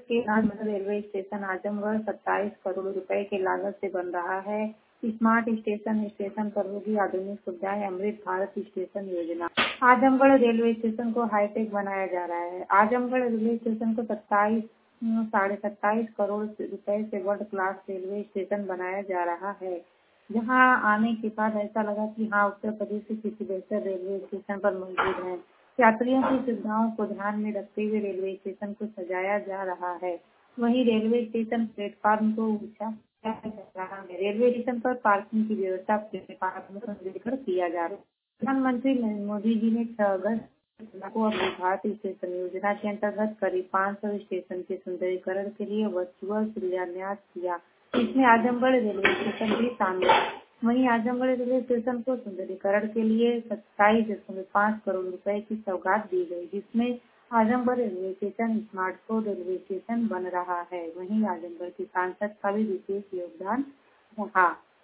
के Azamgarh railway station Azamgarh 27 crore रुपए के लागत से बन रहा है। स्मार्ट स्टेशन पर होगी आधुनिक सुविधाएं। अमृत Bharat station Yojana. Azamgarh railway station को हाईटेक बनाया जा रहा है। आजमगढ़ रेलवे स्टेशन को 27 करोड़ रुपए से वर्ल्ड क्लास रेलवे स्टेशन बनाया जा रहा है, जहां आने के बाद ऐसा लगा कि हाँ, उत्तर प्रदेश के किसी बेहतर रेलवे स्टेशन पर मौजूद है। यात्रियों की सुविधाओं को ध्यान में रखते हुए रेलवे स्टेशन को सजाया जा रहा है। वहीं रेलवे स्टेशन प्लेटफार्म को ऊंचा किया जा रहा है। रेलवे स्टेशन पर पार्किंग की व्यवस्था प्लेटफार्म को लेकर किया जा रहा है। प्रधानमंत्री नरेंद्र मोदी जी ने 6 अगस्त को अपनी भारत स्टेशन योजना के अंतर्गत करीब 500 स्टेशन के सुंदरीकरण के लिए वर्चुअल शिलान्यास किया। इसमें आजमगढ़ रेलवे स्टेशन भी शामिल है। वहीं आजमगढ़ रेलवे स्टेशन को सुंदरीकरण के लिए 27.5 करोड़ रुपए की सौगात दी गई, जिसमें Azamgarh railway station smart railway station बन रहा है। वहीं आजमगढ़ के सांसद का भी विशेष योगदान रहा।